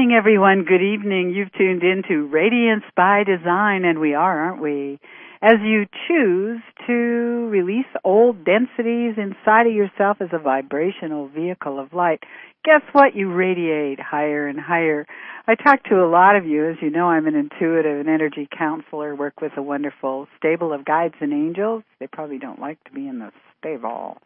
evening, everyone. Good evening. You've tuned in to Radiance by Design, and we are, aren't we? As you choose to release old densities inside of yourself as a vibrational vehicle of light, guess what? You radiate higher and higher. I talk to a lot of you. As you know, I'm an intuitive and energy counselor, work with a wonderful stable of guides and angels. They probably don't like to be in the stable.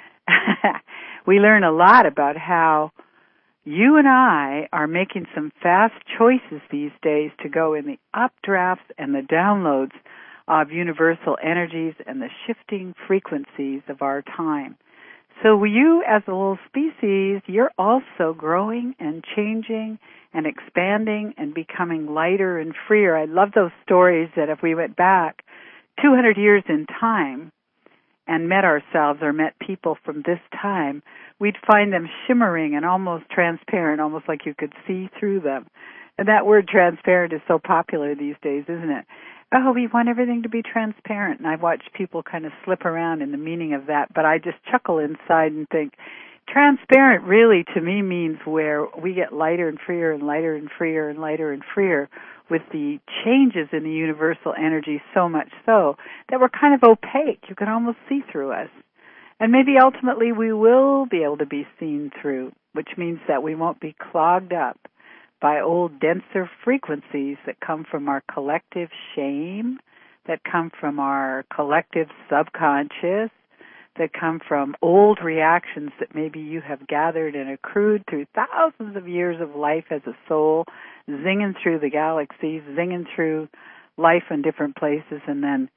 We learn a lot about how you and I are making some fast choices these days to go in the updrafts and the downloads of universal energies and the shifting frequencies of our time. So you, as a little species, you're also growing and changing and expanding and becoming lighter and freer. I love those stories that if we went back 200 years in time and met ourselves or met people from this time, we'd find them shimmering and almost transparent, almost like you could see through them. And that word transparent is so popular these days, isn't it? Oh, we want everything to be transparent. And I've watched people kind of slip around in the meaning of that, but I just chuckle inside and think, transparent really to me means where we get lighter and freer and lighter and freer and lighter and freer with the changes in the universal energy, so much so that we're kind of opaque. You can almost see through us. And maybe ultimately we will be able to be seen through, which means that we won't be clogged up by old, denser frequencies that come from our collective shame, that come from our collective subconscious, that come from old reactions that maybe you have gathered and accrued through thousands of years of life as a soul, zinging through the galaxies, zinging through life in different places, and then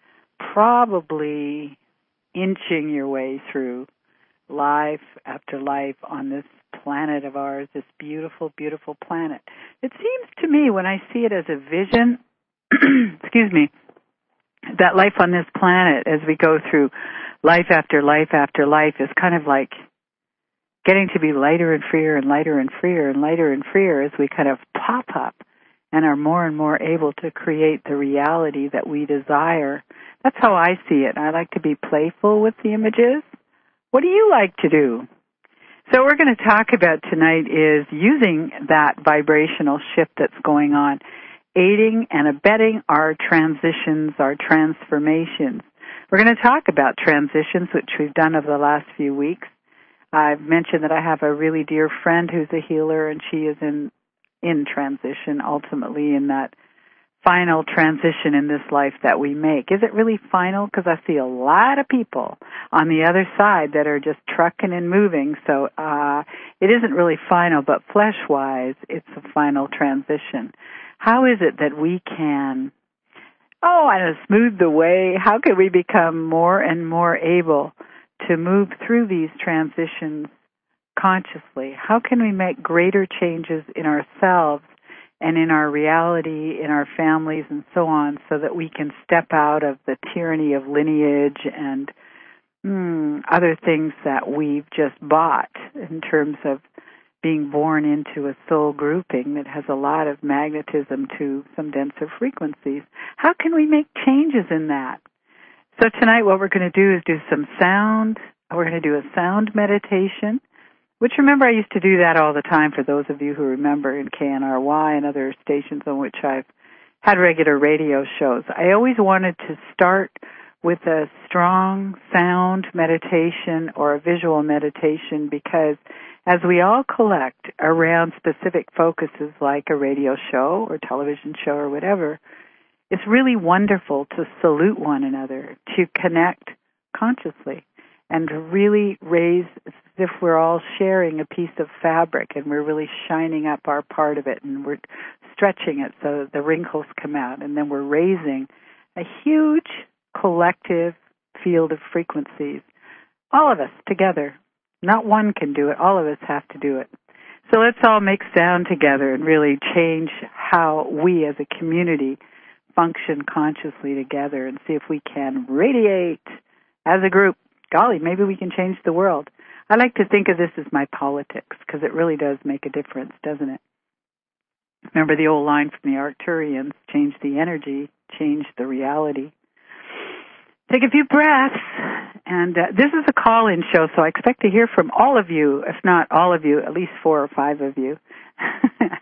probably inching your way through life after life on this planet of ours, this beautiful, beautiful planet. It seems to me when I see it as a vision, excuse me, that life on this planet as we go through life after life after life is kind of like getting to be lighter and freer and lighter and freer and lighter and freer as we kind of pop up and are more and more able to create the reality that we desire. That's how I see it. I like to be playful with the images. What do you like to do? So what we're going to talk about tonight is using that vibrational shift that's going on, aiding and abetting our transitions, our transformations. We're going to talk about transitions, which we've done over the last few weeks. I've mentioned that I have a really dear friend who's a healer, and she is in transition, ultimately in that final transition in this life that we make. Is it really final? Because I see a lot of people on the other side that are just trucking and moving. So it isn't really final, but flesh-wise, it's a final transition. How is it that we can, smooth the way? How can we become more and more able to move through these transitions consciously? How can we make greater changes in ourselves and in our reality, in our families, and so on, so that we can step out of the tyranny of lineage and other things that we've just bought in terms of being born into a soul grouping that has a lot of magnetism to some denser frequencies. How can we make changes in that? So tonight what we're going to do is do some sound. We're going to do a sound meditation, which, remember, I used to do that all the time for those of you who remember in KNRY and other stations on which I've had regular radio shows. I always wanted to start with a strong sound meditation or a visual meditation because as we all collect around specific focuses like a radio show or television show or whatever, it's really wonderful to salute one another, to connect consciously, and to really raise as if we're all sharing a piece of fabric and we're really shining up our part of it and we're stretching it so the wrinkles come out, and then we're raising a huge collective field of frequencies. All of us together. Not one can do it. All of us have to do it. So let's all make sound together and really change how we as a community function consciously together and see if we can radiate as a group. Golly, maybe we can change the world. I like to think of this as my politics because it really does make a difference, doesn't it? Remember the old line from the Arcturians, change the energy, change the reality. Take a few breaths, and this is a call-in show, so I expect to hear from all of you, if not all of you, at least 4 or 5 of you,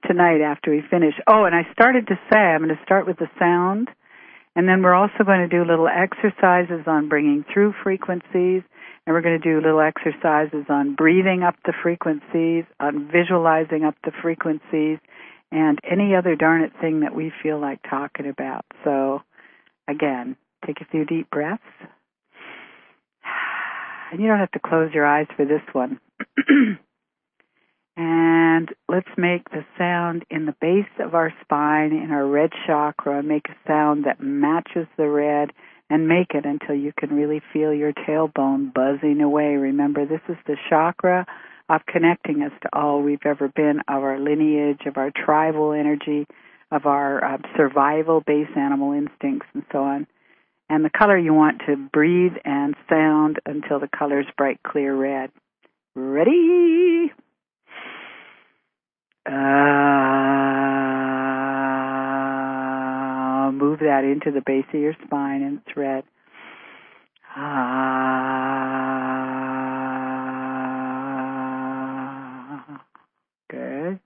tonight after we finish. Oh, and I started to say I'm going to start with the sound, and then we're also going to do little exercises on bringing through frequencies, and we're going to do little exercises on breathing up the frequencies, on visualizing up the frequencies, and any other darn it thing that we feel like talking about. So, again, take a few deep breaths. And you don't have to close your eyes for this one. And let's make the sound in the base of our spine, in our red chakra, make a sound that matches the red, and make it until you can really feel your tailbone buzzing away. Remember, this is the chakra of connecting us to all we've ever been, of our lineage, of our tribal energy, of our survival base animal instincts, and so on. And the color you want to breathe and sound until the color's bright, clear red. Ready? Move that into the base of your spine, and it's red. Good.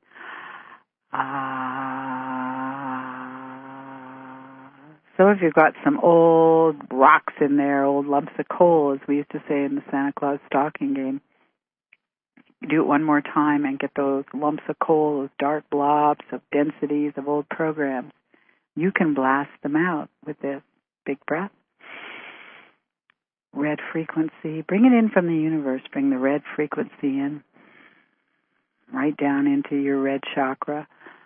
Some of you got some old rocks in there, old lumps of coal, as we used to say in the Santa Claus stocking game. Do it one more time and get those lumps of coal, those dark blobs of densities of old programs. You can blast them out with this big breath. Red frequency. Bring it in from the universe. Bring the red frequency in. Right down into your red chakra.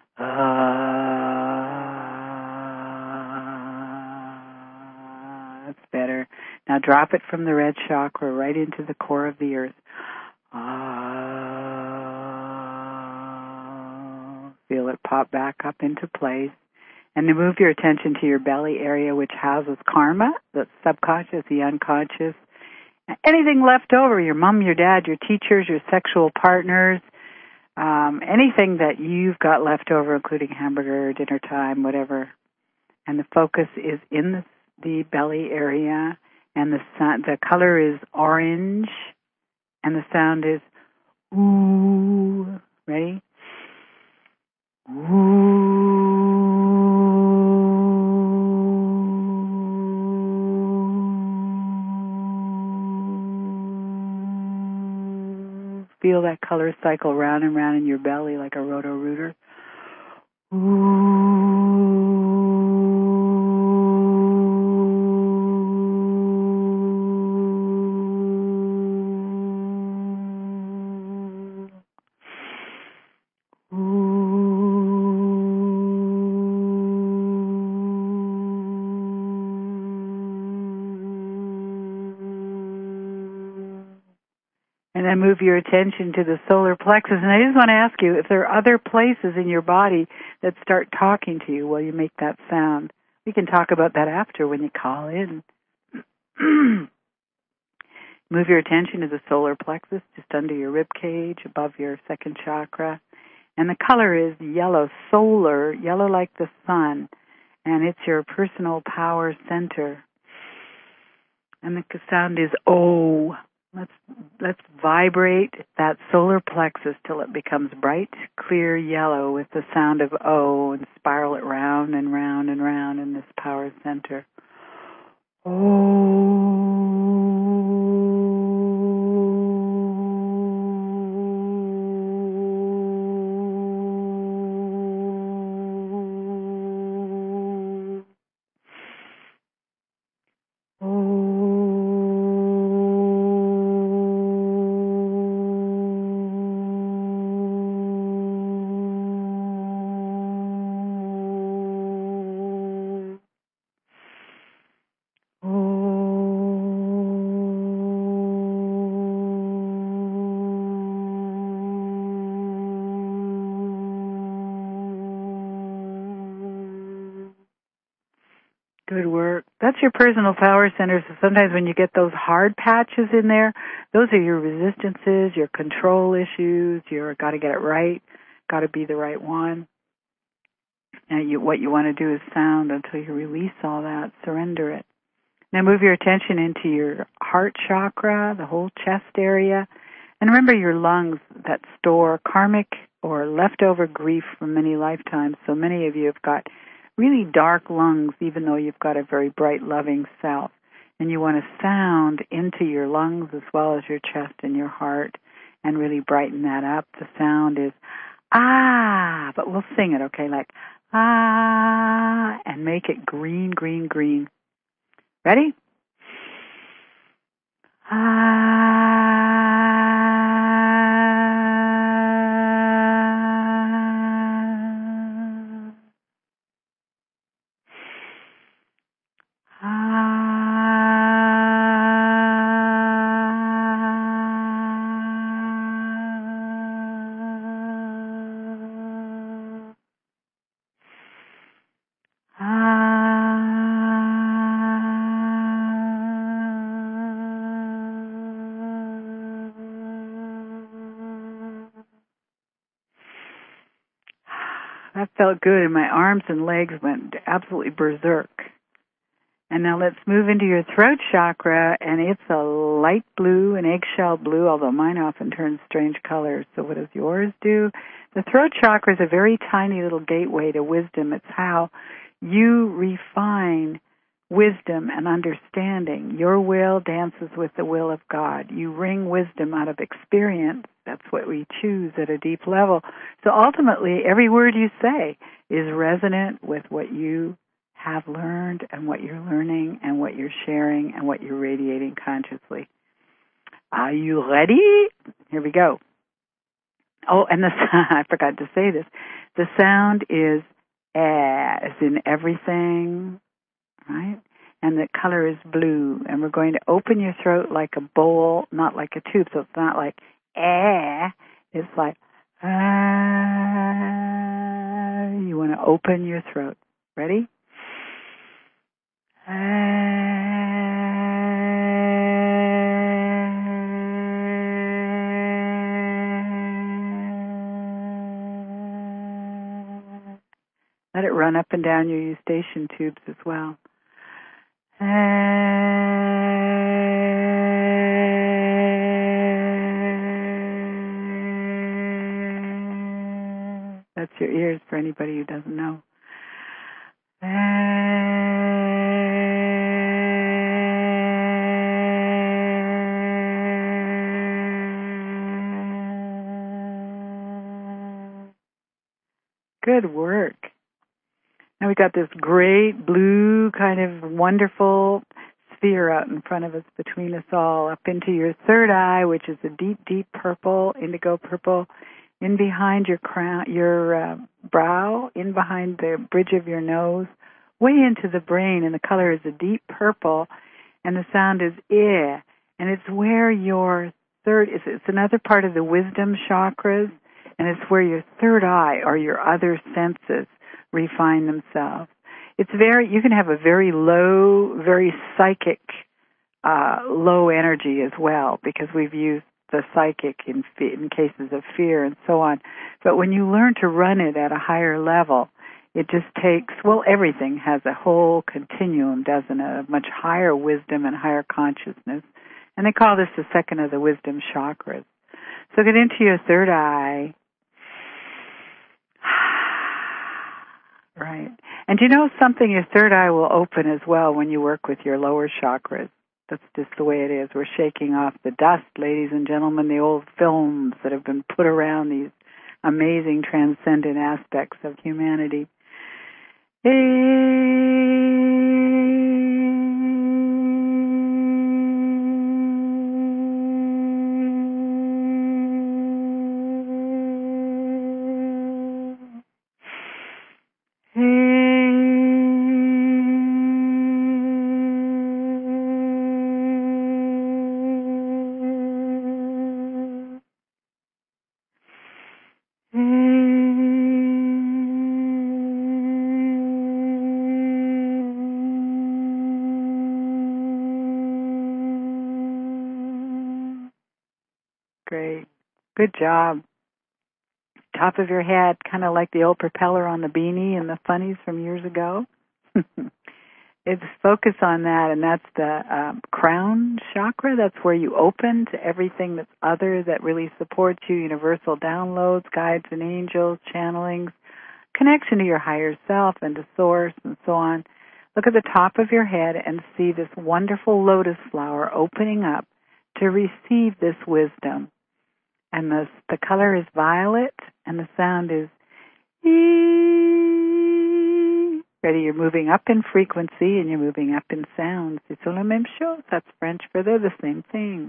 That's better. Now drop it from the red chakra right into the core of the earth. Feel it pop back up into place. And then move your attention to your belly area, which houses karma, the subconscious, the unconscious. Anything left over, your mom, your dad, your teachers, your sexual partners, anything that you've got left over, including hamburger, dinner time, whatever. And the focus is in the belly area, and the color is orange, and the sound is ooh. Ready? Ooh. Feel that color cycle round and round in your belly like a roto-rooter. And then move your attention to the solar plexus. And I just want to ask you, if there are other places in your body that start talking to you while you make that sound, we can talk about that after when you call in. Move your attention to the solar plexus, just under your rib cage, above your second chakra. And the color is yellow, solar, yellow like the sun. And it's your personal power center. And the sound is O. Let's vibrate that solar plexus till it becomes bright, clear yellow with the sound of O, and spiral it round and round and round in this power center. Good work. That's your personal power center. So sometimes when you get those hard patches in there, those are your resistances, your control issues. You're got to get it right, got to be the right one. And what you want to do is sound until you release all that, surrender it. Now move your attention into your heart chakra, the whole chest area. And remember your lungs that store karmic or leftover grief from many lifetimes. So many of you have got really dark lungs, even though you've got a very bright, loving self. And you want to sound into your lungs as well as your chest and your heart and really brighten that up. The sound is ah, but we'll sing it, okay? Like ah, and make it green, green, green. Ready? Ah. That felt good, and my arms and legs went absolutely berserk. And now let's move into your throat chakra, and it's a light blue, an eggshell blue, although mine often turns strange colors. So what does yours do? The throat chakra is a very tiny little gateway to wisdom. It's how you refine wisdom and understanding. Your will dances with the will of God. You wring wisdom out of experience. That's what we choose at a deep level. So ultimately, every word you say is resonant with what you have learned and what you're learning and what you're sharing and what you're radiating consciously. Are you ready? Here we go. Oh, and I forgot to say this. The sound is as in everything, right? And the color is blue. And we're going to open your throat like a bowl, not like a tube. So it's not like it's like You want to open your throat. Ready? Let it run up and down your eustachian tubes as well. That's your ears for anybody who doesn't know. Good work. Now we got this great blue kind of wonderful sphere out in front of us, between us all, up into your third eye, which is a deep, deep purple, indigo purple, in behind your crown, your brow, in behind the bridge of your nose, way into the brain, and the color is a deep purple, and the sound is eh, and it's where your third is. It's another part of the wisdom chakras, and it's where your third eye or your other senses refine themselves. It's you can have a very low, very psychic, low energy as well, because we've used the psychic in cases of fear and so on. But when you learn to run it at a higher level, it just takes, everything has a whole continuum, doesn't it, of much higher wisdom and higher consciousness. And they call this the second of the wisdom chakras. So get into your third eye. Right. And you know something? Your third eye will open as well when you work with your lower chakras. That's just the way it is. We're shaking off the dust, ladies and gentlemen, the old films that have been put around these amazing transcendent aspects of humanity. Great. Good job. Top of your head, kind of like the old propeller on the beanie and the funnies from years ago. it's focus on that, and that's the crown chakra. That's where you open to everything that's other, that really supports you, universal downloads, guides and angels, channelings, connection to your higher self and to source and so on. Look at the top of your head and see this wonderful lotus flower opening up to receive this wisdom. And the color is violet, and the sound is ee. Ready? You're moving up in frequency, and you're moving up in sound. C'est sur la même chose. That's French for they're the same thing.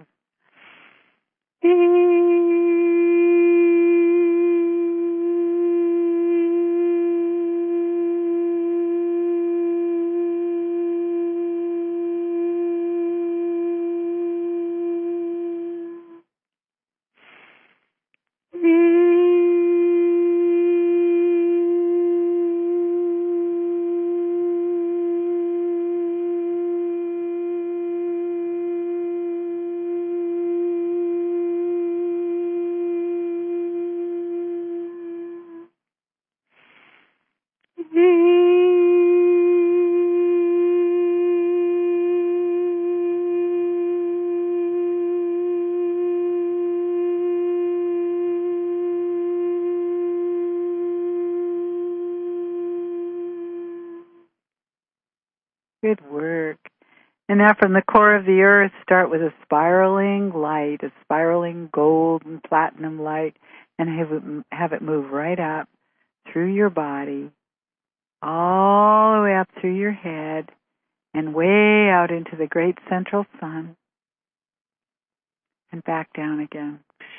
Good work. And now from the core of the earth, start with a spiraling light, a spiraling gold and platinum light, and have it move right up through your body, all the way up through your head, and way out into the great central sun, and back down again.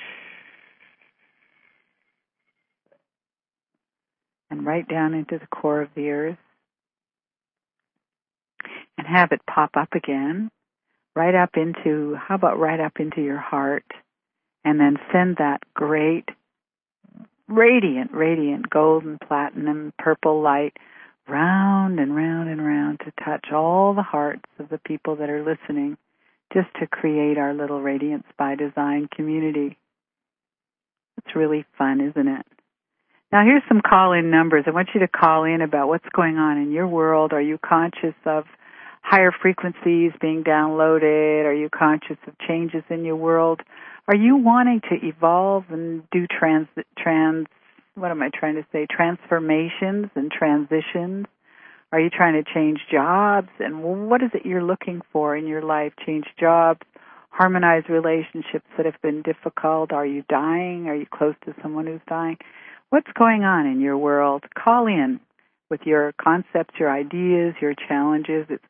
And right down into the core of the earth. And have it pop up again, right up into your heart, and then send that great, radiant golden, platinum, purple light round and round and round to touch all the hearts of the people that are listening, just to create our little Radiance by Design community. It's really fun, isn't it? Now here's some call-in numbers. I want you to call in about what's going on in your world. Are you conscious of higher frequencies being downloaded? Are you conscious of changes in your world? Are you wanting to evolve and do transformations and transitions? Are you trying to change jobs? And what is it you're looking for in your life? Change jobs, harmonize relationships that have been difficult. Are you dying? Are you close to someone who's dying? What's going on in your world? Call in with your concepts, your ideas, your challenges. It's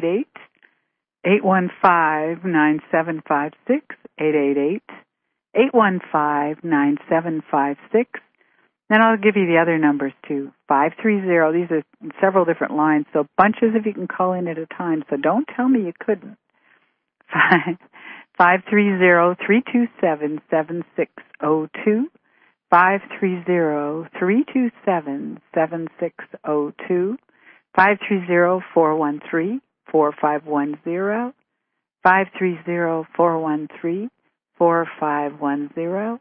888-815-9756, 888-815-9756. Then I'll give you the other numbers too. 530, these are several different lines, so bunches of you can call in at a time, so don't tell me you couldn't. 530-327-7602. 530-327-7602, 530-413-4510, 530-413-4510,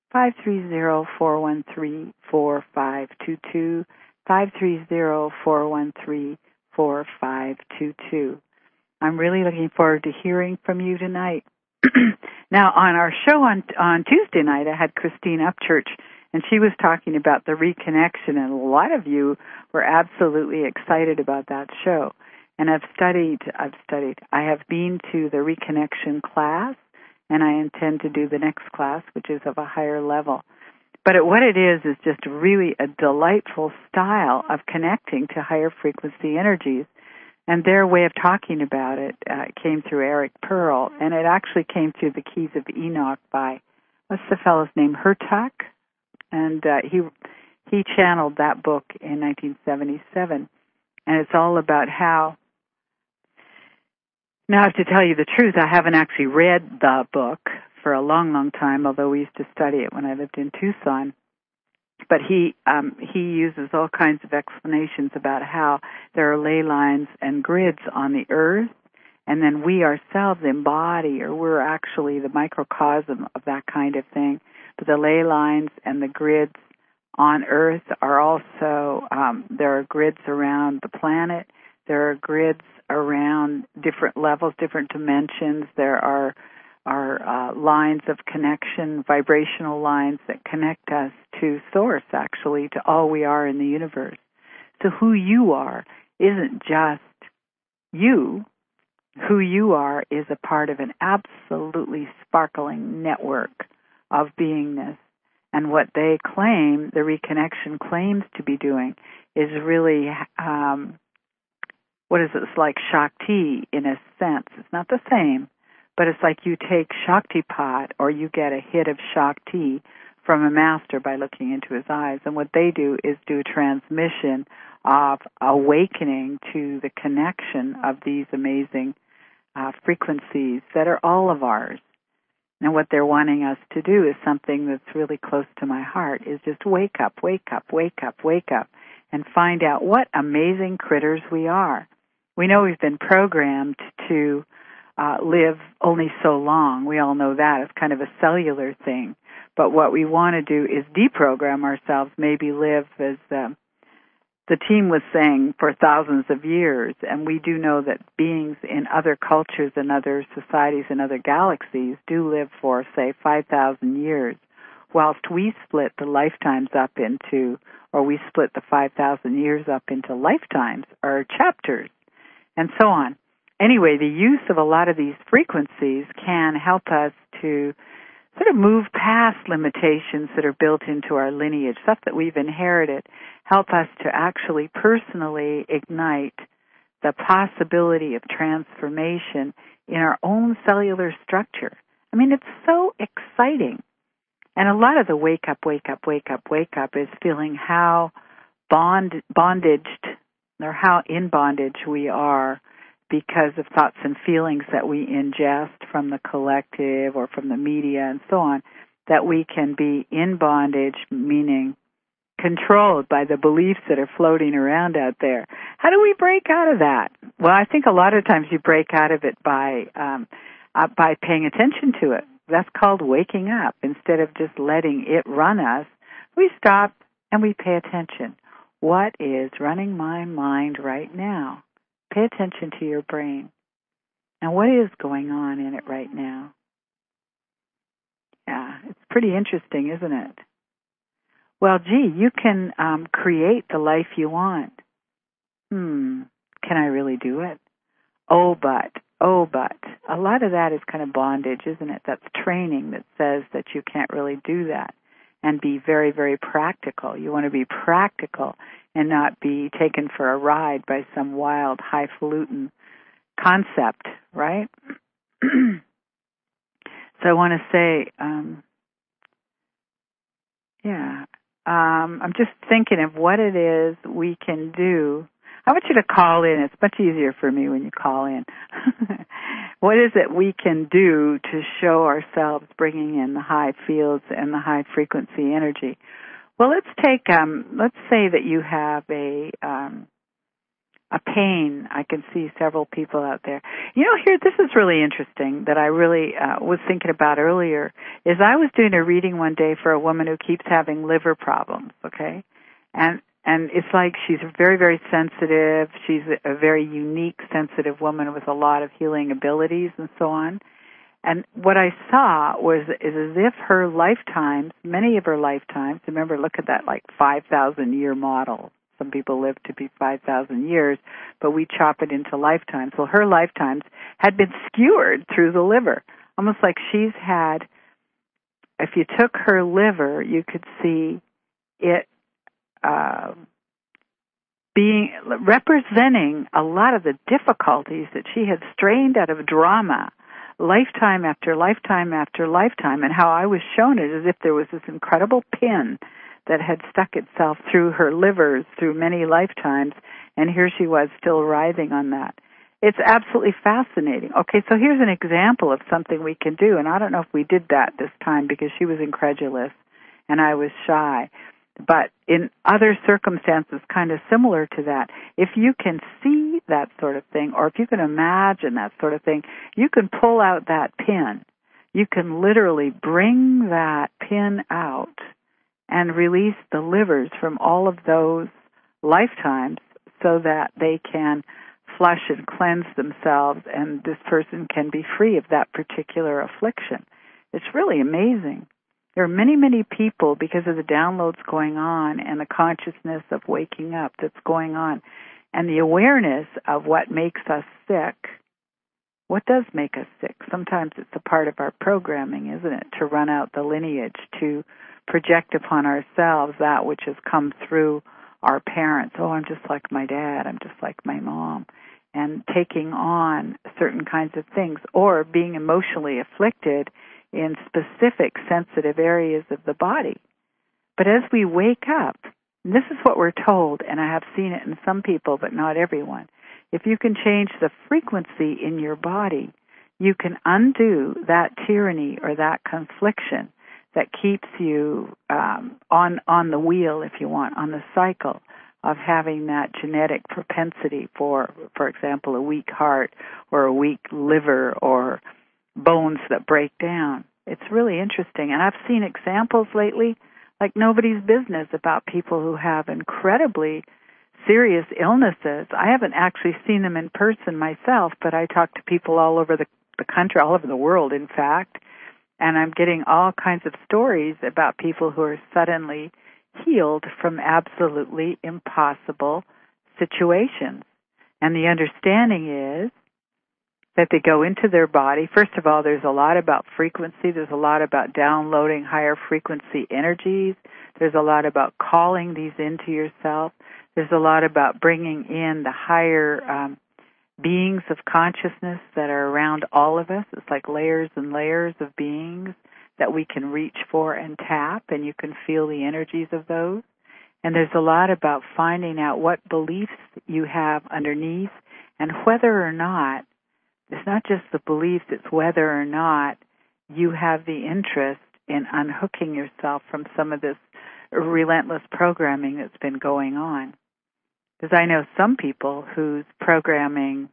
530-413-4522, 530-413-4522. I'm really looking forward to hearing from you tonight. Now, on our show on Tuesday night, I had Christine Upchurch, and she was talking about the reconnection, and a lot of you were absolutely excited about that show. And I have been to the reconnection class, and I intend to do the next class, which is of a higher level. But what it is just really a delightful style of connecting to higher frequency energies. And their way of talking about it came through Eric Pearl, and it actually came through the Keys of Enoch by, what's the fellow's name, Hurtak? And he channeled that book in 1977. And it's all about how, now to tell you the truth, I haven't actually read the book for a long, long time, although we used to study it when I lived in Tucson. But he uses all kinds of explanations about how there are ley lines and grids on the earth, and then we ourselves embody, or we're actually the microcosm of that kind of thing. But the ley lines and the grids on earth are also, there are grids around the planet, There are grids around different levels, different dimensions. There are lines of connection, vibrational lines that connect us to Source, actually, to all we are in the universe. So who you are isn't just you. Who you are is a part of an absolutely sparkling network of beingness. And what they claim, the reconnection claims to be doing, is really, what is it? It's like Shakti in a sense. It's not the same, but it's like you take Shaktipat or you get a hit of Shakti from a master by looking into his eyes. And what they do is do a transmission of awakening to the connection of these amazing frequencies that are all of ours. And what they're wanting us to do is something that's really close to my heart, is just wake up, wake up, wake up, wake up, and find out what amazing critters we are. We know we've been programmed to live only so long. We all know that. It's kind of a cellular thing. But what we want to do is deprogram ourselves, maybe live as the team was saying for thousands of years. And we do know that beings in other cultures and other societies and other galaxies do live for, say, 5,000 years, whilst we split the lifetimes up into, or we split the 5,000 years up into lifetimes or chapters, and so on. Anyway, the use of a lot of these frequencies can help us to sort of move past limitations that are built into our lineage, stuff that we've inherited, help us to actually personally ignite the possibility of transformation in our own cellular structure. I mean, it's so exciting. And a lot of the wake up, wake up, wake up, wake up is feeling how bondaged or how in bondage we are because of thoughts and feelings that we ingest from the collective or from the media and so on, that we can be in bondage, meaning controlled by the beliefs that are floating around out there. How do we break out of that? Well, I think a lot of times you break out of it by paying attention to it. That's called waking up. Instead of just letting it run us, we stop and we pay attention. What is running my mind right now? Pay attention to your brain. And what is going on in it right now? Yeah, it's pretty interesting, isn't it? Well, gee, you can create the life you want. Can I really do it? Oh, but. A lot of that is kind of bondage, isn't it? That's training that says that you can't really do that and be very, very practical. You want to be practical and not be taken for a ride by some wild, highfalutin concept, right? So I want to say, I'm just thinking of what it is we can do. I want you to call in. It's much easier for me when you call in. What is it we can do to show ourselves bringing in the high fields and the high frequency energy? Well, let's say that you have a pain. I can see several people out there. You know, here, this is really interesting that I really was thinking about earlier, is I was doing a reading one day for a woman who keeps having liver problems, okay? And it's like she's very, very sensitive. She's a very unique, sensitive woman with a lot of healing abilities and so on. And what I saw is as if her lifetimes, many of her lifetimes, remember, look at that like 5,000-year model. Some people live to be 5,000 years, but we chop it into lifetimes. Well, her lifetimes had been skewered through the liver, almost like she's had, if you took her liver, you could see it being representing a lot of the difficulties that she had strained out of drama lifetime after lifetime after lifetime, and how I was shown it as if there was this incredible pin that had stuck itself through her livers through many lifetimes, and here she was still writhing on that. It's absolutely fascinating. Okay, so here's an example of something we can do, and I don't know if we did that this time because she was incredulous and I was shy. But in other circumstances kind of similar to that, if you can see that sort of thing, or if you can imagine that sort of thing, you can pull out that pin. You can literally bring that pin out and release the livers from all of those lifetimes so that they can flush and cleanse themselves, and this person can be free of that particular affliction. It's really amazing. There are many, many people, because of the downloads going on and the consciousness of waking up that's going on, and the awareness of what makes us sick. What does make us sick? Sometimes it's a part of our programming, isn't it? To run out the lineage, to project upon ourselves that which has come through our parents. Oh, I'm just like my dad. I'm just like my mom. And taking on certain kinds of things, or being emotionally afflicted in specific sensitive areas of the body. But as we wake up, and this is what we're told, and I have seen it in some people, but not everyone, if you can change the frequency in your body, you can undo that tyranny or that confliction that keeps you on the wheel, if you want, on the cycle of having that genetic propensity for example, a weak heart or a weak liver or bones that break down. It's really interesting. And I've seen examples lately like nobody's business about people who have incredibly serious illnesses. I haven't actually seen them in person myself, but I talk to people all over the country, all over the world, in fact, and I'm getting all kinds of stories about people who are suddenly healed from absolutely impossible situations. And the understanding is that they go into their body. First of all, there's a lot about frequency. There's a lot about downloading higher frequency energies. There's a lot about calling these into yourself. There's a lot about bringing in the higher beings of consciousness that are around all of us. It's like layers and layers of beings that we can reach for and tap, and you can feel the energies of those. And there's a lot about finding out what beliefs you have underneath, and whether or not, it's not just the beliefs, it's whether or not you have the interest in unhooking yourself from some of this relentless programming that's been going on. Because I know some people whose programming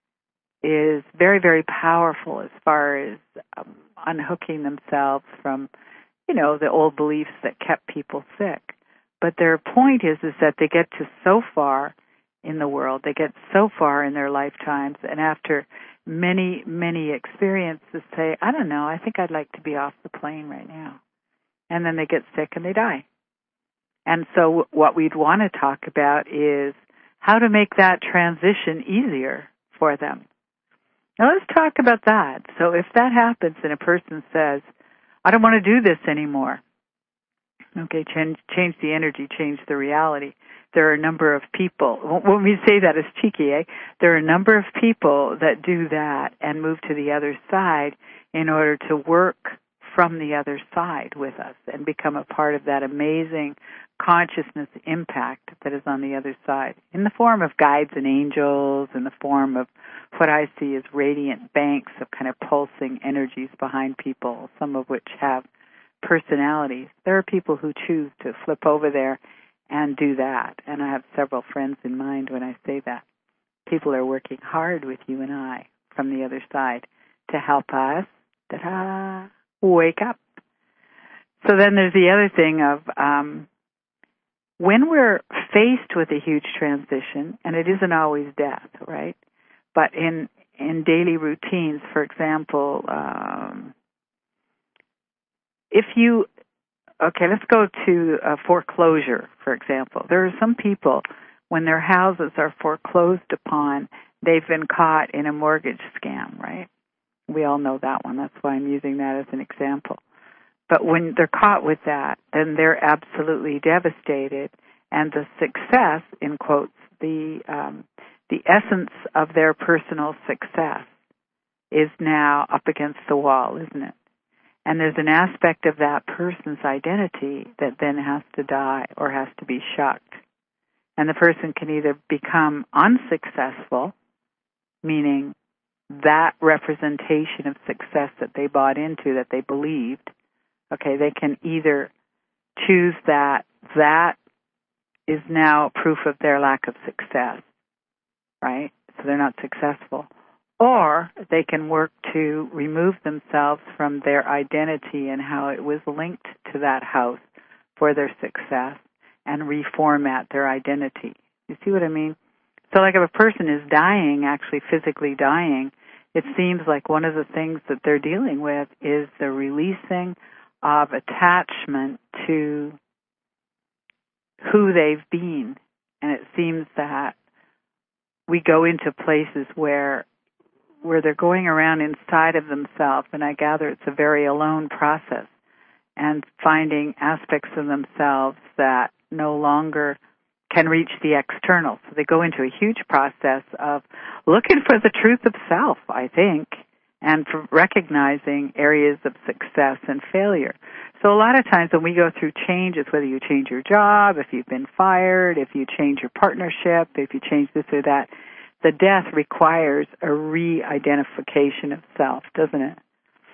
is very, very powerful as far as unhooking themselves from, the old beliefs that kept people sick. But their point is that they get to so far in the world, they get so far in their lifetimes, and after many, many experiences say, I don't know, I think I'd like to be off the plane right now. And then they get sick and they die. And so what we'd want to talk about is how to make that transition easier for them. Now let's talk about that. So if that happens and a person says, I don't want to do this anymore, okay, change the energy, change the reality. There are a number of people, when we say that, it's cheeky, eh? There are a number of people that do that and move to the other side in order to work from the other side with us and become a part of that amazing consciousness impact that is on the other side, in the form of guides and angels, in the form of what I see as radiant banks of kind of pulsing energies behind people, some of which have personalities. There are people who choose to flip over there and do that, and I have several friends in mind when I say that. People are working hard with you and I from the other side to help us wake up. So then there's the other thing of when we're faced with a huge transition, and it isn't always death, right? But in daily routines, for example, let's go to foreclosure, for example. There are some people, when their houses are foreclosed upon, they've been caught in a mortgage scam, right? We all know that one. That's why I'm using that as an example. But when they're caught with that, then they're absolutely devastated, and the success, in quotes, the essence of their personal success is now up against the wall, isn't it? And there's an aspect of that person's identity that then has to die or has to be shucked. And the person can either become unsuccessful, meaning that representation of success that they bought into, that they believed, okay, they can either choose that is now proof of their lack of success, right? So they're not successful. Or they can work to remove themselves from their identity and how it was linked to that house for their success and reformat their identity. You see what I mean? So like if a person is dying, actually physically dying, it seems like one of the things that they're dealing with is the releasing of attachment to who they've been. And it seems that we go into places where they're going around inside of themselves, and I gather it's a very alone process, and finding aspects of themselves that no longer can reach the external. So they go into a huge process of looking for the truth of self, I think, and for recognizing areas of success and failure. So a lot of times when we go through changes, whether you change your job, if you've been fired, if you change your partnership, if you change this or that, the death requires a re-identification of self, doesn't it?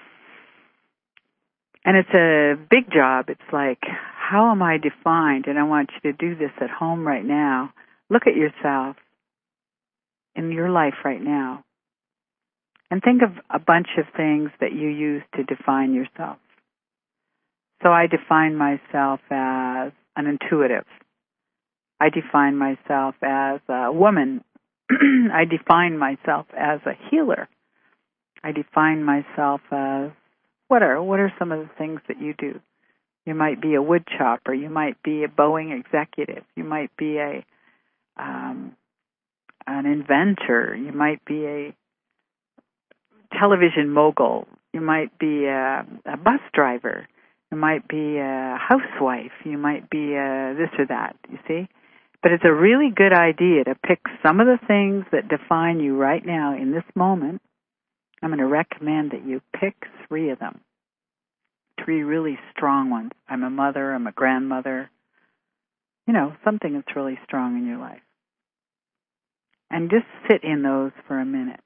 And it's a big job. It's like, how am I defined? And I want you to do this at home right now. Look at yourself in your life right now. And think of a bunch of things that you use to define yourself. So I define myself as an intuitive. I define myself as a woman. I define myself as a healer. I define myself as what are some of the things that you do? You might be a wood chopper. You might be a Boeing executive. You might be an inventor. You might be a television mogul. You might be a bus driver. You might be a housewife. You might be this or that, you see? But it's a really good idea to pick some of the things that define you right now in this moment. I'm going to recommend that you pick 3 of them. 3 really strong ones. I'm a mother. I'm a grandmother. You know, something that's really strong in your life. And just sit in those for a minute.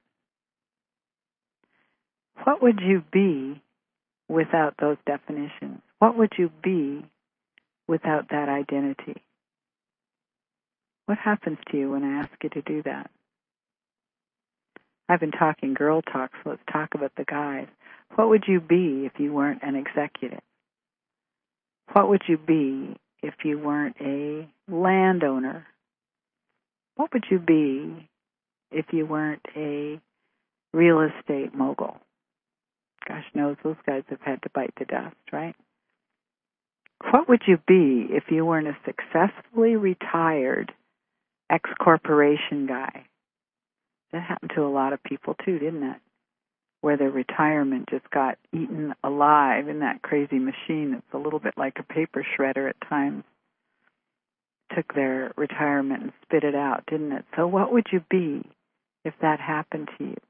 What would you be without those definitions? What would you be without that identity? What happens to you when I ask you to do that? I've been talking girl talk, so let's talk about the guys. What would you be if you weren't an executive? What would you be if you weren't a landowner? What would you be if you weren't a real estate mogul? Gosh knows those guys have had to bite the dust, right? What would you be if you weren't a successfully retired ex-corporation guy? That happened to a lot of people too, didn't it? Where their retirement just got eaten alive in that crazy machine that's a little bit like a paper shredder at times. Took their retirement and spit it out, didn't it? So what would you be if that happened to you?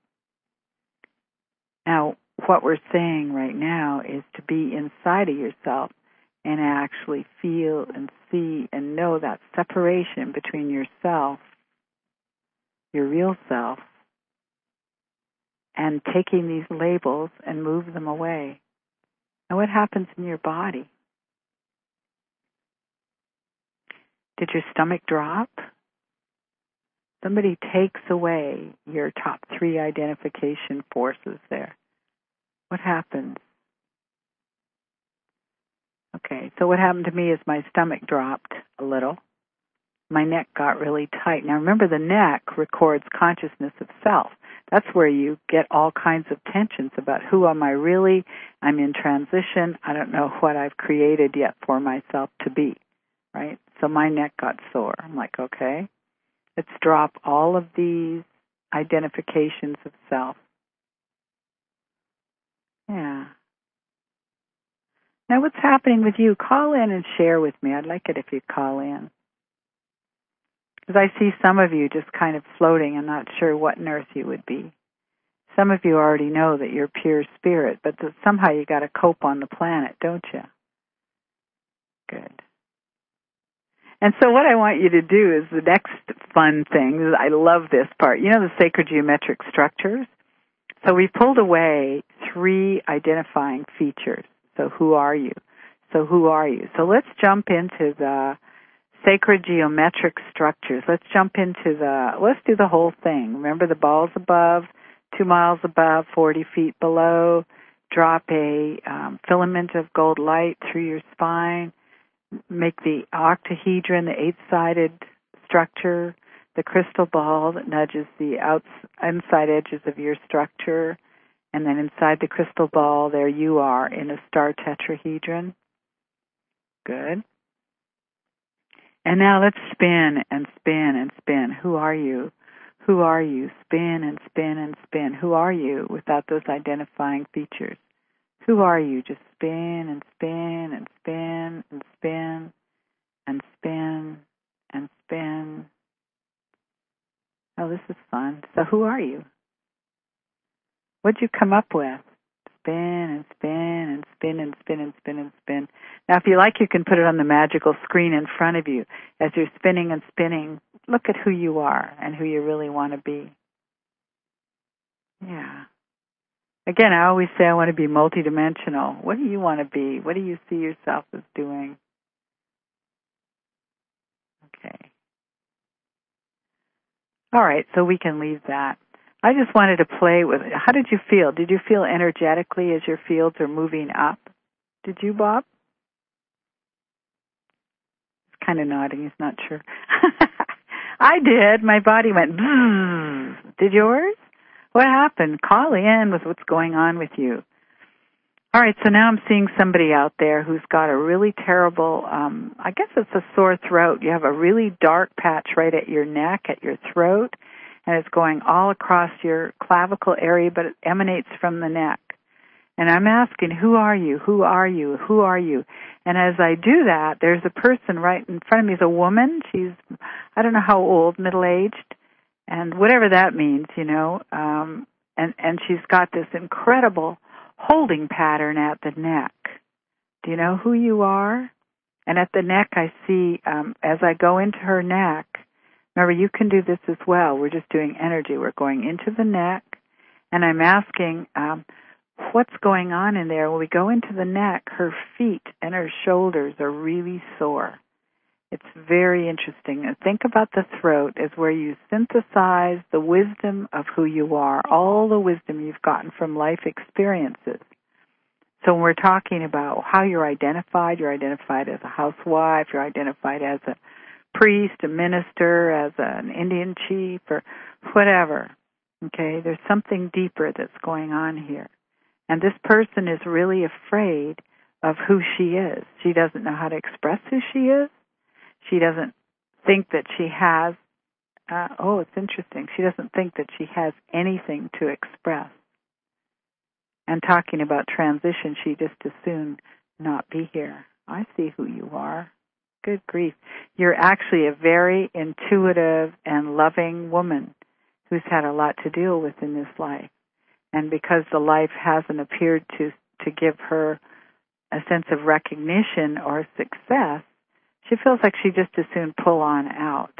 Now, what we're saying right now is to be inside of yourself and actually feel and see and know that separation between yourself, your real self, and taking these labels and move them away. And what happens in your body? Did your stomach drop? Somebody takes away your top 3 identification forces there. What happens? Okay, so what happened to me is my stomach dropped a little. My neck got really tight. Now remember, the neck records consciousness of self. That's where you get all kinds of tensions about who am I really? I'm in transition. I don't know what I've created yet for myself to be, right? So my neck got sore. I'm like, okay, let's drop all of these identifications of self. Yeah. Now what's happening with you? Call in and share with me. I'd like it if you'd call in. Because I see some of you just kind of floating and not sure what on earth you would be. Some of you already know that you're pure spirit, but that somehow you got to cope on the planet, don't you? Good. And so what I want you to do is the next fun thing. I love this part. You know the sacred geometric structures? So we pulled away 3 identifying features. So who are you? So who are you? So let's jump into the sacred geometric structures. Let's do the whole thing. Remember the balls above, 2 miles above, 40 feet below. Drop a filament of gold light through your spine. Make the octahedron, the 8-sided structure, the crystal ball that nudges the inside edges of your structure, and then inside the crystal ball, there you are in a star tetrahedron. Good. And now let's spin and spin and spin. Who are you? Who are you? Spin and spin and spin. Who are you without those identifying features? Who are you? Just spin and spin and spin and spin and spin and spin. Oh, this is fun. So who are you? What'd you come up with? Spin and spin and spin and spin and spin and spin. Now, if you like, you can put it on the magical screen in front of you. As you're spinning and spinning, look at who you are and who you really want to be. Yeah. Again, I always say I want to be multidimensional. What do you want to be? What do you see yourself as doing? Okay. All right, so we can leave that. I just wanted to play with it. How did you feel? Did you feel energetically as your fields are moving up? Did you, Bob? He's kind of nodding. He's not sure. I did. My body went bzzz. Did yours? What happened? Call in with what's going on with you. All right, so now I'm seeing somebody out there who's got a really terrible, I guess it's a sore throat. You have a really dark patch right at your neck, at your throat, and it's going all across your clavicle area, but it emanates from the neck. And I'm asking, who are you? Who are you? Who are you? And as I do that, there's a person right in front of me. Is a woman. She's, I don't know how old, middle-aged, and whatever that means, you know. And she's got this incredible holding pattern at the neck. Do you know who you are? And at the neck, I see, as I go into her neck, remember, you can do this as well. We're just doing energy. We're going into the neck, and I'm asking, what's going on in there? When we go into the neck, her feet and her shoulders are really sore. It's very interesting. And think about the throat as where you synthesize the wisdom of who you are, all the wisdom you've gotten from life experiences. So when we're talking about how you're identified as a housewife, you're identified as a priest, a minister, as an Indian chief, or whatever. Okay, there's something deeper that's going on here. And this person is really afraid of who she is. She doesn't know how to express who she is. She doesn't think that she has, it's interesting. She doesn't think that she has anything to express. And talking about transition, she just as soon not be here. I see who you are. Good grief. You're actually a very intuitive and loving woman who's had a lot to deal with in this life. And because the life hasn't appeared to give her a sense of recognition or success, she feels like she just as soon pull on out.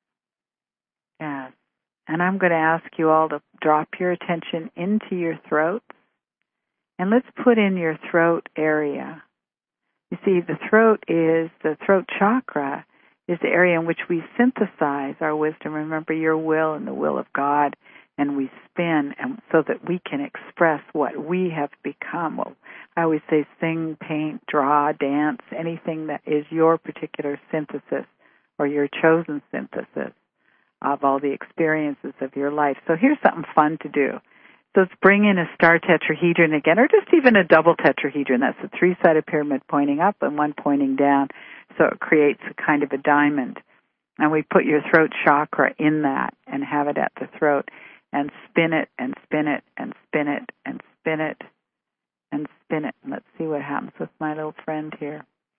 Yes. And I'm going to ask you all to drop your attention into your throats. And let's put in your throat area. You see, the throat chakra is the area in which we synthesize our wisdom. Remember your will and the will of God, and we spin and so that we can express what we have become. Well, I always say sing, paint, draw, dance, anything that is your particular synthesis or your chosen synthesis of all the experiences of your life. So here's something fun to do. So let's bring in a star tetrahedron again, or just even a double tetrahedron. That's a three-sided pyramid pointing up and one pointing down. So it creates a kind of a diamond. And we put your throat chakra in that and have it at the throat and spin it and spin it and spin it and spin it and spin it. And let's see what happens with my little friend here.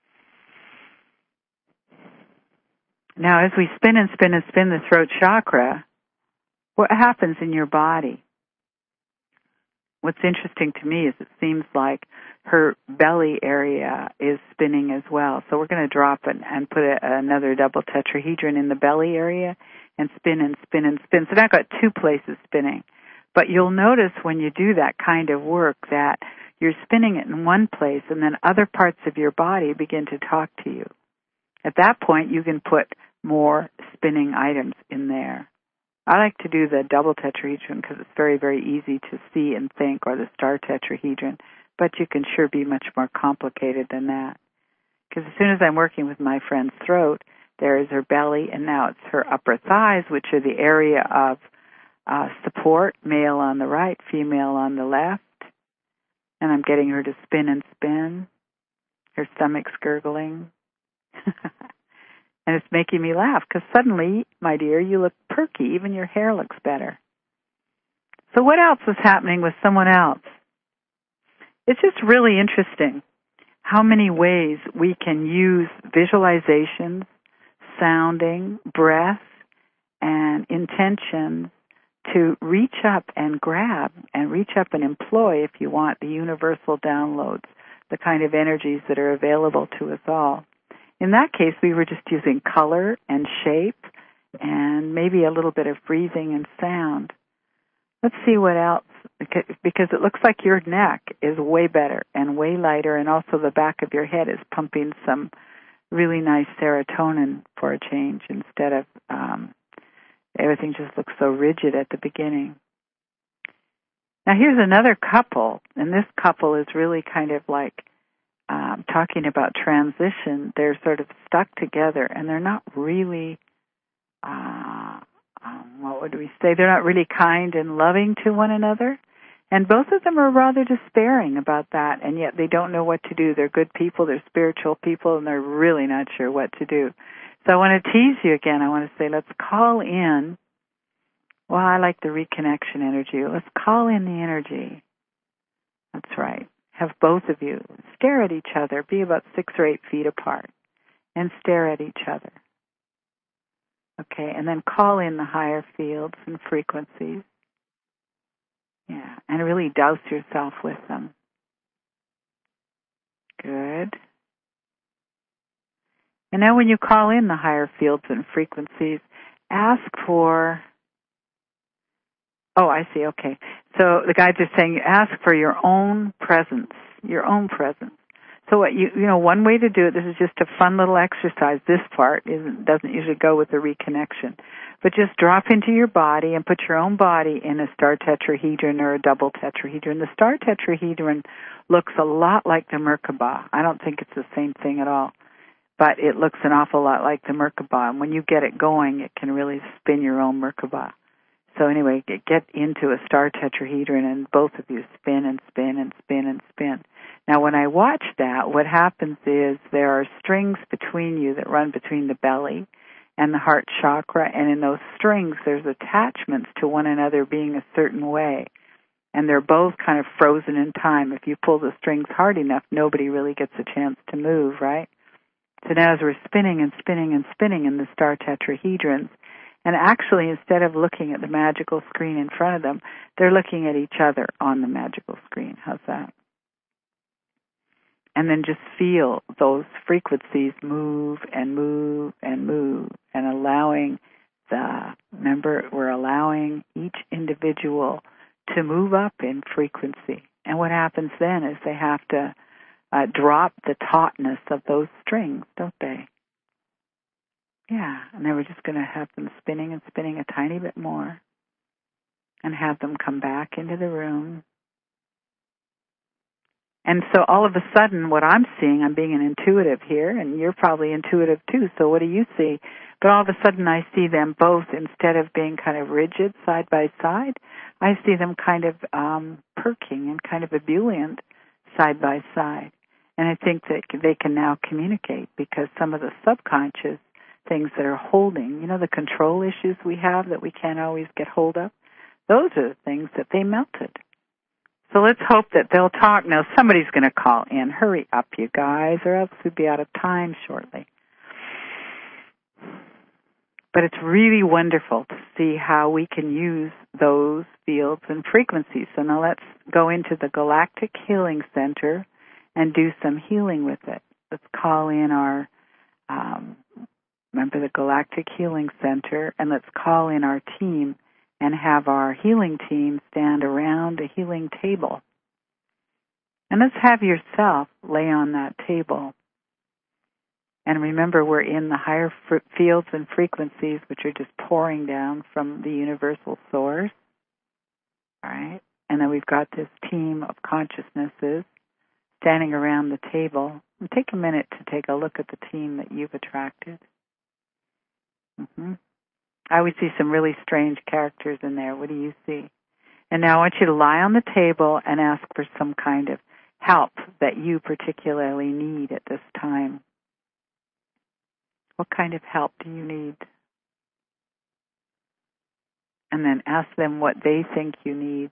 Now, as we spin and spin and spin the throat chakra, what happens in your body? What's interesting to me is it seems like her belly area is spinning as well. So we're going to drop it and put another double tetrahedron in the belly area and spin and spin and spin. So now I've got two places spinning. But you'll notice when you do that kind of work that you're spinning it in one place and then other parts of your body begin to talk to you. At that point, you can put more spinning items in there. I like to do the double tetrahedron because it's very, very easy to see and think, or the star tetrahedron, but you can sure be much more complicated than that. Because as soon as I'm working with my friend's throat, There is her belly, and now it's her upper thighs, which are the area of support, male on the right, female on the left. And I'm getting her to spin and spin. Her stomach's gurgling. And it's making me laugh because suddenly, my dear, you look perky. Even your hair looks better. So what else is happening with someone else? It's just really interesting how many ways we can use visualizations, sounding, breath, and intentions to reach up and grab and reach up and employ, if you want, the universal downloads, the kind of energies that are available to us all. In that case, we were just using color and shape and maybe a little bit of breathing and sound. Let's see what else, because it looks like your neck is way better and way lighter, and also the back of your head is pumping some really nice serotonin for a change instead of everything just looks so rigid at the beginning. Now here's another couple, and this couple is really kind of like talking about transition. They're sort of stuck together, and they're not really, what would we say? They're not really kind and loving to one another. And both of them are rather despairing about that, and yet they don't know what to do. They're good people, they're spiritual people, and they're really not sure what to do. So I want to tease you again. I want to say, let's call in, well, I like the reconnection energy. Let's call in the energy. That's right. Have both of you stare at each other, be about 6 or 8 feet apart, and stare at each other. Okay, and then call in the higher fields and frequencies. Yeah, and really douse yourself with them. Good. And now when you call in the higher fields and frequencies, ask for, oh, I see, okay. So the guides are saying ask for your own presence, your own presence. So what you know, one way to do it, this is just a fun little exercise. This part doesn't usually go with the reconnection. But just drop into your body and put your own body in a star tetrahedron or a double tetrahedron. The star tetrahedron looks a lot like the Merkaba. I don't think it's the same thing at all. But it looks an awful lot like the Merkaba. And when you get it going, it can really spin your own Merkaba. So anyway, get into a star tetrahedron and both of you spin and spin and spin and spin. Now when I watch that, what happens is there are strings between you that run between the belly and the heart chakra, and in those strings there's attachments to one another being a certain way. And they're both kind of frozen in time. If you pull the strings hard enough, nobody really gets a chance to move, right? So now as we're spinning and spinning and spinning in the star tetrahedrons, and actually instead of looking at the magical screen in front of them, they're looking at each other on the magical screen. How's that? And then just feel those frequencies move and move and move, and allowing remember, we're allowing each individual to move up in frequency. And what happens then is they have to drop the tautness of those strings, don't they? Yeah, and then we're just going to have them spinning and spinning a tiny bit more and have them come back into the room. And so all of a sudden, what I'm seeing, I'm being an intuitive here, and you're probably intuitive too, so what do you see? But all of a sudden I see them both, instead of being kind of rigid side by side, I see them kind of perking and kind of ebullient side by side. And I think that they can now communicate, because some of the subconscious things that are holding, you know, the control issues we have that we can't always get hold of, those are the things that they melted. So let's hope that they'll talk. Now, somebody's going to call in. Hurry up, you guys, or else we'll be out of time shortly. But it's really wonderful to see how we can use those fields and frequencies. So now let's go into the Galactic Healing Center and do some healing with it. Let's call in our, remember the Galactic Healing Center, and let's call in our team and have our healing team stand around a healing table. And let's have yourself lay on that table. And remember, we're in the higher fields and frequencies, which are just pouring down from the universal source. All right? And then we've got this team of consciousnesses standing around the table. And take a minute to take a look at the team that you've attracted. Mm-hmm. I would see some really strange characters in there. What do you see? And now I want you to lie on the table and ask for some kind of help that you particularly need at this time. What kind of help do you need? And then ask them what they think you need.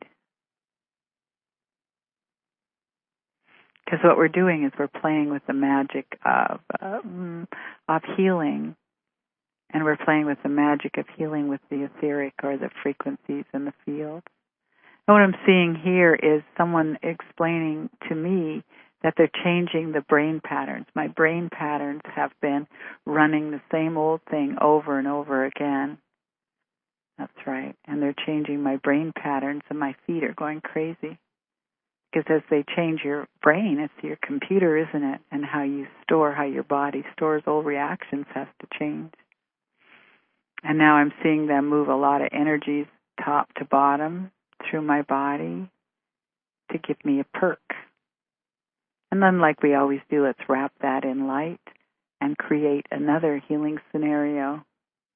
Because what we're doing is we're playing with the magic of healing. And we're playing with the magic of healing with the etheric or the frequencies in the field. And what I'm seeing here is someone explaining to me that they're changing the brain patterns. My brain patterns have been running the same old thing over and over again. That's right. And they're changing my brain patterns, and my feet are going crazy. Because as they change your brain, it's your computer, isn't it? And how you store, how your body stores old reactions has to change. And now I'm seeing them move a lot of energies top to bottom through my body to give me a perk. And then, like we always do, let's wrap that in light and create another healing scenario.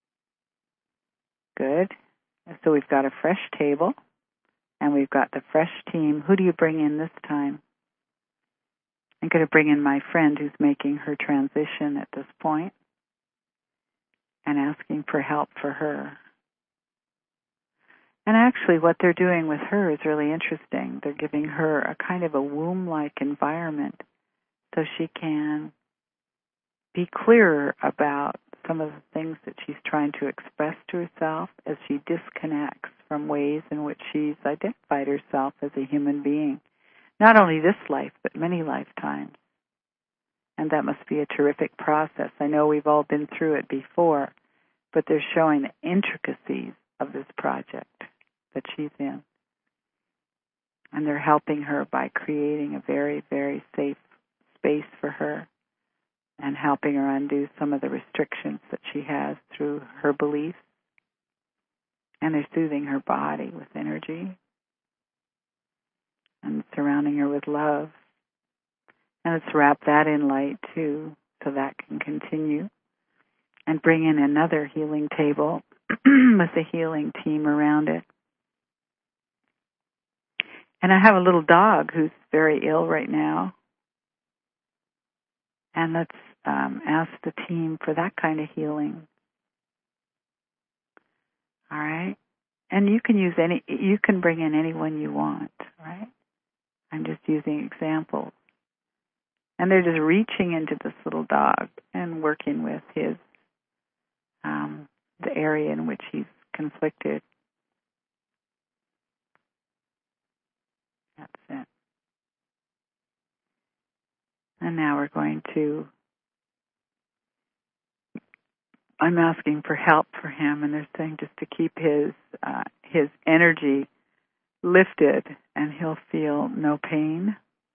Good. So we've got a fresh table, and we've got the fresh team. Who do you bring in this time? I'm going to bring in my friend who's making her transition at this point and asking for help for her. And actually what they're doing with her is really interesting. They're giving her a kind of a womb-like environment so she can be clearer about some of the things that she's trying to express to herself as she disconnects from ways in which she's identified herself as a human being. Not only this life, but many lifetimes. And that must be a terrific process. I know we've all been through it before, but they're showing the intricacies of this project that she's in. And they're helping her by creating a very, very safe space for her and helping her undo some of the restrictions that she has through her beliefs. And they're soothing her body with energy and surrounding her with love. And let's wrap that in light, too, so that can continue. And bring in another healing table with a healing team around it. And I have a little dog who's very ill right now. And let's ask the team for that kind of healing. All right? And you can bring in anyone you want, right? I'm just using examples. And they're just reaching into this little dog and working with his, the area in which he's conflicted. That's it. And now we're going to, I'm asking for help for him, and they're saying just to keep his energy lifted, and he'll feel no pain.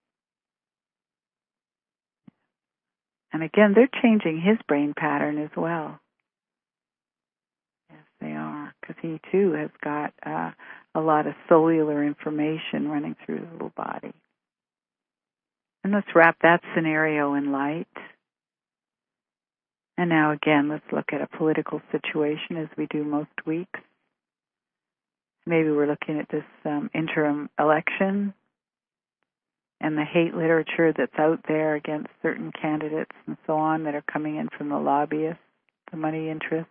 And again, they're changing his brain pattern as well. Yes, they are, because he too has got a lot of cellular information running through his little body. And let's wrap that scenario in light. And now again, let's look at a political situation as we do most weeks. Maybe we're looking at this interim election and the hate literature that's out there against certain candidates and so on that are coming in from the lobbyists, the money interests.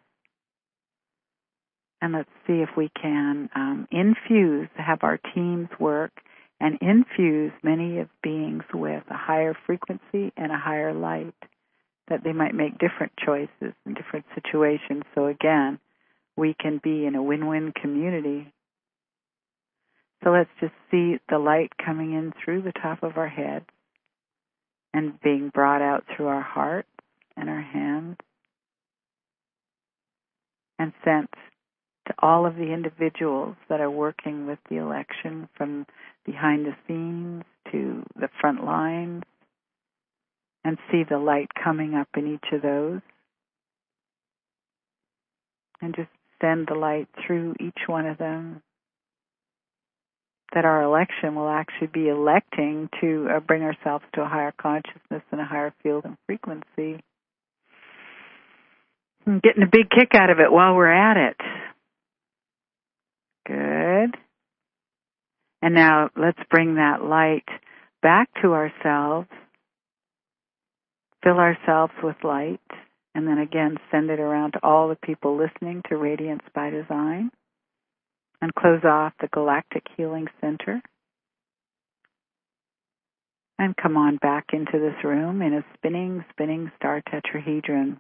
And let's see if we can have our teams work and infuse many of beings with a higher frequency and a higher light, that they might make different choices in different situations. So again, we can be in a win-win community. So let's just see the light coming in through the top of our head and being brought out through our hearts and our hands and sent to all of the individuals that are working with the election, from behind the scenes to the front lines, and see the light coming up in each of those. And just send the light through each one of them, that our election will actually be electing to bring ourselves to a higher consciousness and a higher field and frequency. I'm getting a big kick out of it while we're at it. Good. And now let's bring that light back to ourselves. Fill ourselves with light. And then again, send it around to all the people listening to Radiance by Design. And close off the Galactic Healing Center. And come on back into this room in a spinning star tetrahedron.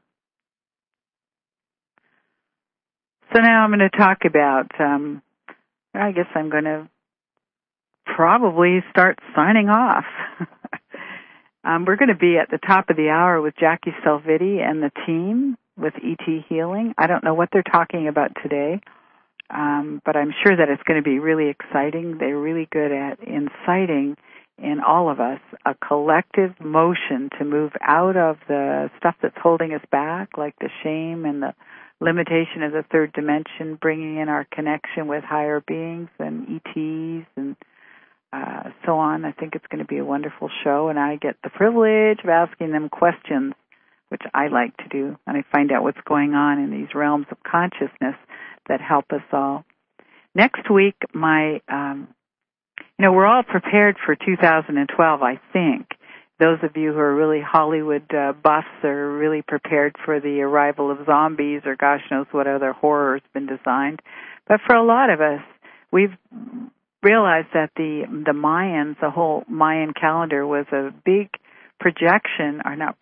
So now I'm going to talk about, I guess I'm going to probably start signing off. We're going to be at the top of the hour with Jackie Salvitti and the team with ET Healing. I don't know what they're talking about today, but I'm sure that it's going to be really exciting. They're really good at inciting in all of us a collective motion to move out of the stuff that's holding us back, like the shame and the limitation of the third dimension, bringing in our connection with higher beings and ETs and so on. I think it's going to be a wonderful show, and I get the privilege of asking them questions, which I like to do, and I find out what's going on in these realms of consciousness that help us all. Next week, we're all prepared for 2012, I think. Those of you who are really Hollywood buffs are really prepared for the arrival of zombies or gosh knows what other horror has been designed. But for a lot of us, we've realized that the Mayans, the whole Mayan calendar was a big prediction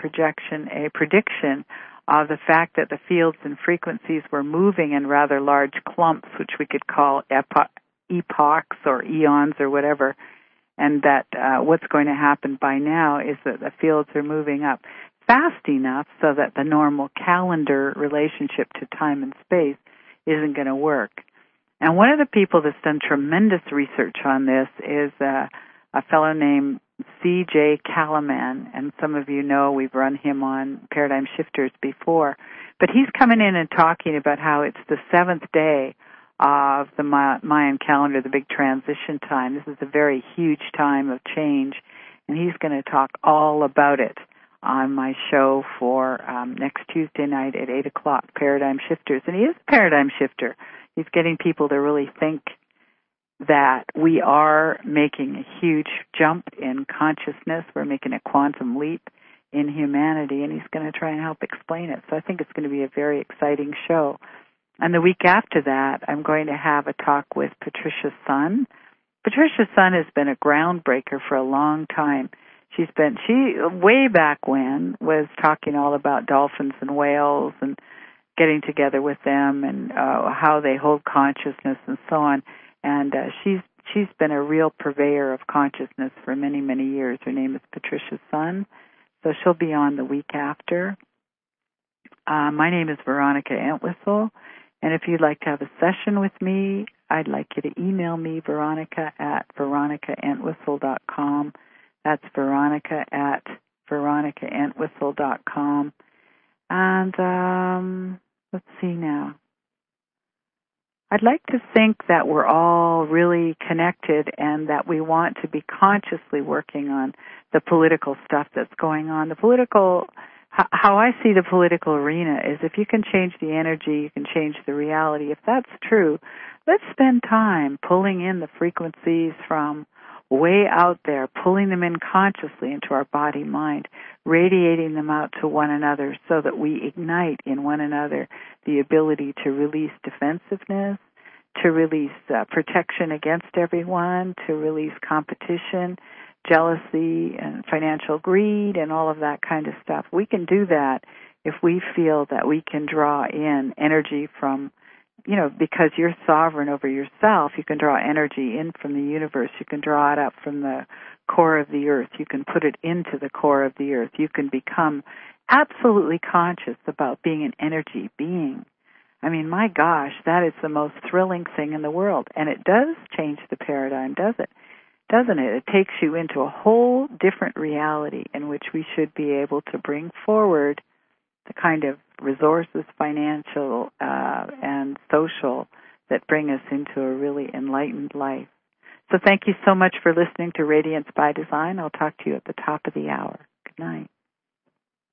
of the fact that the fields and frequencies were moving in rather large clumps, which we could call epochs or eons or whatever. And that what's going to happen by now is that the fields are moving up fast enough so that the normal calendar relationship to time and space isn't going to work. And one of the people that's done tremendous research on this is a fellow named C.J. Kalaman. And some of you know we've run him on Paradigm Shifters before. But he's coming in and talking about how it's the seventh day of the Mayan calendar, the big transition time. This is a very huge time of change, and he's going to talk all about it on my show for next Tuesday night at 8 o'clock, Paradigm Shifters. And he is a paradigm shifter. He's getting people to really think that we are making a huge jump in consciousness. We're making a quantum leap in humanity, and he's going to try and help explain it. So I think it's going to be a very exciting show. And the week after that, I'm going to have a talk with Patricia Sun. Patricia Sun has been a groundbreaker for a long time. She way back when was talking all about dolphins and whales and getting together with them and how they hold consciousness and so on. And she's been a real purveyor of consciousness for many, many years. Her name is Patricia Sun. So she'll be on the week after. My name is Veronica Entwistle. And if you'd like to have a session with me, I'd like you to email me, Veronica@veronicaentwistle.com. That's Veronica@veronicaentwistle.com. And let's see now. I'd like to think that we're all really connected and that we want to be consciously working on the political stuff that's going on. How I see the political arena is if you can change the energy, you can change the reality. If that's true, let's spend time pulling in the frequencies from way out there, pulling them in consciously into our body-mind, radiating them out to one another so that we ignite in one another the ability to release defensiveness, to release protection against everyone, to release competition, jealousy and financial greed and all of that kind of stuff. We can do that if we feel that we can draw in energy from, because you're sovereign over yourself, you can draw energy in from the universe. You can draw it up from the core of the earth. You can put it into the core of the earth. You can become absolutely conscious about being an energy being. I mean, my gosh, that is the most thrilling thing in the world. And it does change the paradigm, doesn't it? It takes you into a whole different reality in which we should be able to bring forward the kind of resources, financial and social, that bring us into a really enlightened life. So thank you so much for listening to Radiance by Design. I'll talk to you at the top of the hour. Good night.